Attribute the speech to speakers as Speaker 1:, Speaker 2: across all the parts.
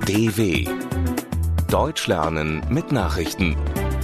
Speaker 1: DW Deutsch lernen mit Nachrichten.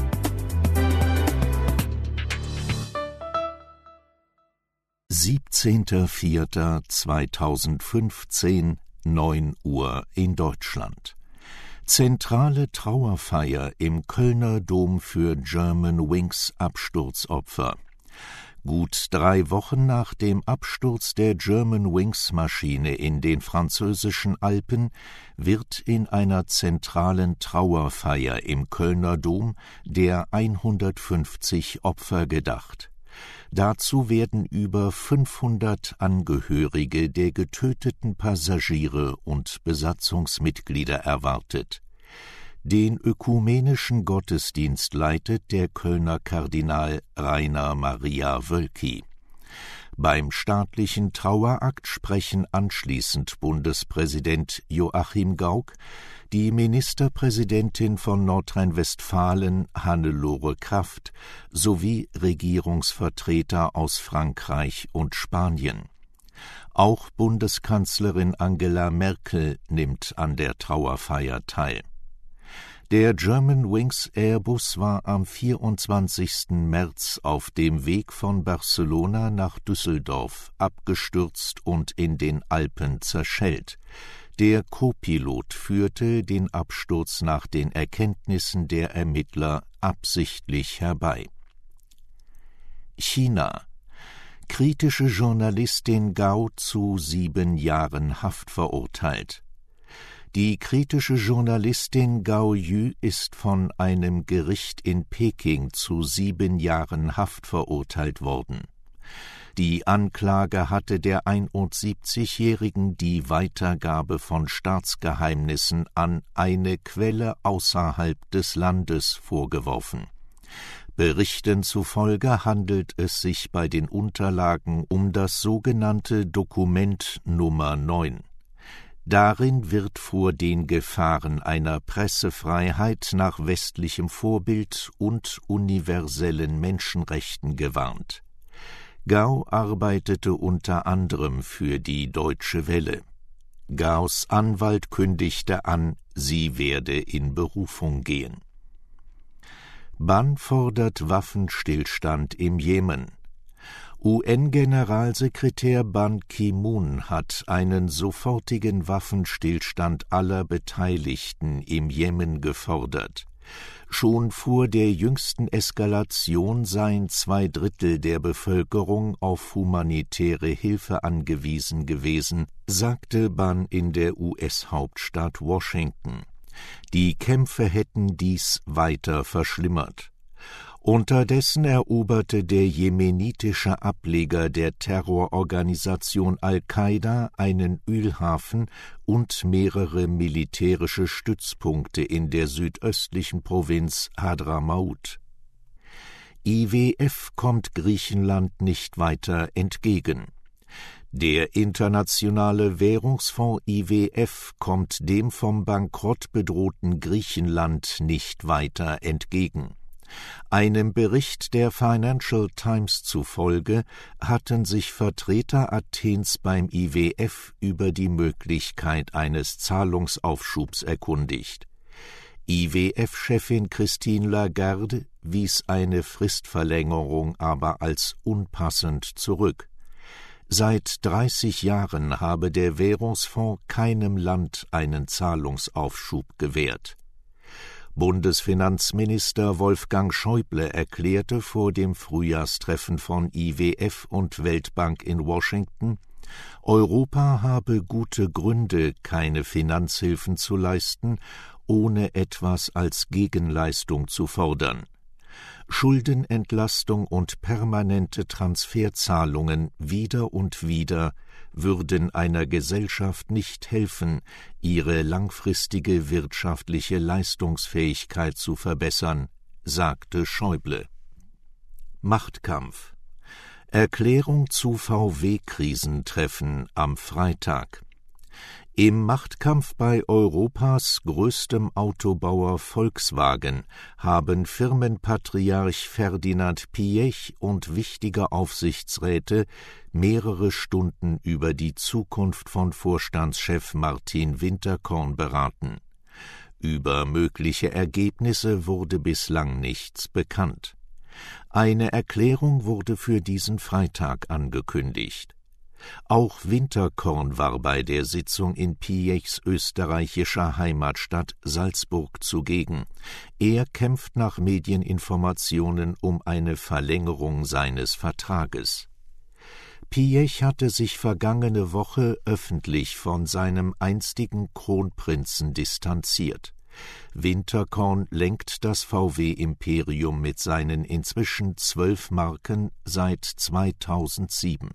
Speaker 1: (17.04.2015, 9 Uhr in Deutschland). Zentrale Trauerfeier im Kölner Dom für Germanwings Absturzopfer. Gut 3 Wochen nach dem Absturz der Germanwings-Maschine in den französischen Alpen wird in einer zentralen Trauerfeier im Kölner Dom der 150 Opfer gedacht. Dazu werden über 500 Angehörige der getöteten Passagiere und Besatzungsmitglieder erwartet. Den ökumenischen Gottesdienst leitet der Kölner Kardinal Rainer Maria Wölki. Beim staatlichen Trauerakt sprechen anschließend Bundespräsident Joachim Gauck, die Ministerpräsidentin von Nordrhein-Westfalen Hannelore Kraft sowie Regierungsvertreter aus Frankreich und Spanien. Auch Bundeskanzlerin Angela Merkel nimmt an der Trauerfeier teil. Der Germanwings Airbus war am 24. März auf dem Weg von Barcelona nach Düsseldorf abgestürzt und in den Alpen zerschellt. Der Co-Pilot führte den Absturz nach den Erkenntnissen der Ermittler absichtlich herbei. China. Kritische Journalistin Gao zu 7 Jahren Haft verurteilt. Die kritische Journalistin Gao Yu ist von einem Gericht in Peking zu 7 Jahren Haft verurteilt worden. Die Anklage hatte der 71-Jährigen die Weitergabe von Staatsgeheimnissen an eine Quelle außerhalb des Landes vorgeworfen. Berichten zufolge handelt es sich bei den Unterlagen um das sogenannte Dokument Nummer 9. Darin wird vor den Gefahren einer Pressefreiheit nach westlichem Vorbild und universellen Menschenrechten gewarnt. Gao arbeitete unter anderem für die Deutsche Welle. Gaos Anwalt kündigte an, sie werde in Berufung gehen. Ban fordert Waffenstillstand im Jemen. UN-Generalsekretär Ban Ki-moon hat einen sofortigen Waffenstillstand aller Beteiligten im Jemen gefordert. Schon vor der jüngsten Eskalation seien 2/3 der Bevölkerung auf humanitäre Hilfe angewiesen gewesen, sagte Ban in der US-Hauptstadt Washington. Die Kämpfe hätten dies weiter verschlimmert. Unterdessen eroberte der jemenitische Ableger der Terrororganisation Al-Qaida einen Ölhafen und mehrere militärische Stützpunkte in der südöstlichen Provinz Hadramaut. IWF kommt Griechenland nicht weiter entgegen. Der Internationale Währungsfonds IWF kommt dem vom Bankrott bedrohten Griechenland nicht weiter entgegen. Einem Bericht der Financial Times zufolge hatten sich Vertreter Athens beim IWF über die Möglichkeit eines Zahlungsaufschubs erkundigt. IWF-Chefin Christine Lagarde wies eine Fristverlängerung aber als unpassend zurück. Seit 30 Jahren habe der Währungsfonds keinem Land einen Zahlungsaufschub gewährt. Bundesfinanzminister Wolfgang Schäuble erklärte vor dem Frühjahrstreffen von IWF und Weltbank in Washington, Europa habe gute Gründe, keine Finanzhilfen zu leisten, ohne etwas als Gegenleistung zu fordern. Schuldenentlastung und permanente Transferzahlungen wieder und wieder würden einer Gesellschaft nicht helfen, ihre langfristige wirtschaftliche Leistungsfähigkeit zu verbessern, sagte Schäuble. Machtkampf. Erklärung zu VW-Krisentreffen am Freitag. Im Machtkampf bei Europas größtem Autobauer Volkswagen haben Firmenpatriarch Ferdinand Piëch und wichtige Aufsichtsräte mehrere Stunden über die Zukunft von Vorstandschef Martin Winterkorn beraten. Über mögliche Ergebnisse wurde bislang nichts bekannt. Eine Erklärung wurde für diesen Freitag angekündigt. Auch Winterkorn war bei der Sitzung in Piechs österreichischer Heimatstadt Salzburg zugegen. Er kämpft nach Medieninformationen um eine Verlängerung seines Vertrages. Piech hatte sich vergangene Woche öffentlich von seinem einstigen Kronprinzen distanziert. Winterkorn lenkt das VW-Imperium mit seinen inzwischen 12 Marken seit 2007.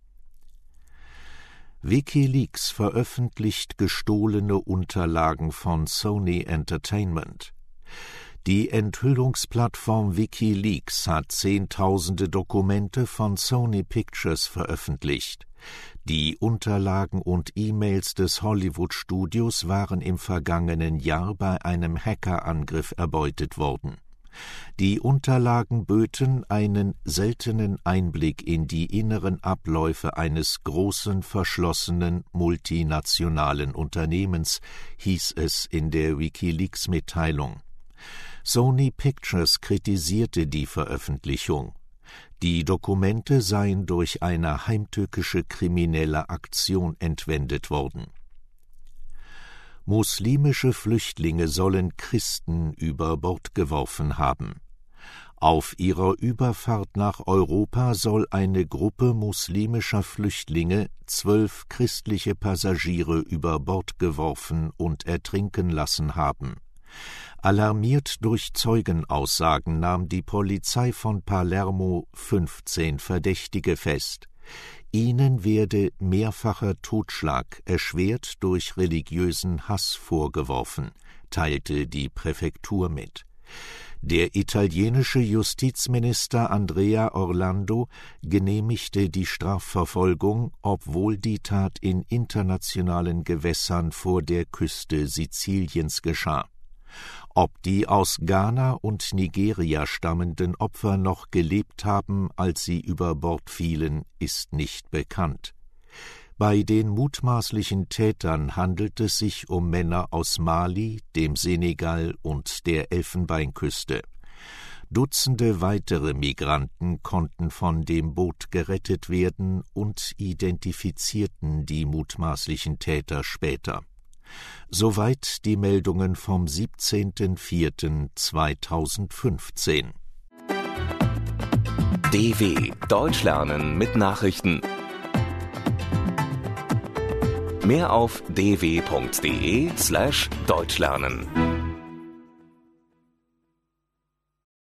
Speaker 1: WikiLeaks veröffentlicht gestohlene Unterlagen von Sony Entertainment. Die Enthüllungsplattform WikiLeaks hat Zehntausende Dokumente von Sony Pictures veröffentlicht. Die Unterlagen und E-Mails des Hollywood-Studios waren im vergangenen Jahr bei einem Hackerangriff erbeutet worden. Die Unterlagen böten einen seltenen Einblick in die inneren Abläufe eines großen, verschlossenen, multinationalen Unternehmens, hieß es in der WikiLeaks-Mitteilung. Sony Pictures kritisierte die Veröffentlichung. Die Dokumente seien durch eine heimtückische kriminelle Aktion entwendet worden. Muslimische Flüchtlinge sollen Christen über Bord geworfen haben. Auf ihrer Überfahrt nach Europa soll eine Gruppe muslimischer Flüchtlinge 12 christliche Passagiere über Bord geworfen und ertrinken lassen haben. Alarmiert durch Zeugenaussagen nahm die Polizei von Palermo 15 Verdächtige fest. Ihnen werde mehrfacher Totschlag, erschwert durch religiösen Hass, vorgeworfen, teilte die Präfektur mit. Der italienische Justizminister Andrea Orlando genehmigte die Strafverfolgung, obwohl die Tat in internationalen Gewässern vor der Küste Siziliens geschah. Ob die aus Ghana und Nigeria stammenden Opfer noch gelebt haben, als sie über Bord fielen, ist nicht bekannt. Bei den mutmaßlichen Tätern handelt es sich um Männer aus Mali, dem Senegal und der Elfenbeinküste. Dutzende weitere Migranten konnten von dem Boot gerettet werden und identifizierten die mutmaßlichen Täter später. Soweit die Meldungen vom 17.04.2015.
Speaker 2: DW Deutsch lernen mit Nachrichten. Mehr auf dw.de/deutschlernen.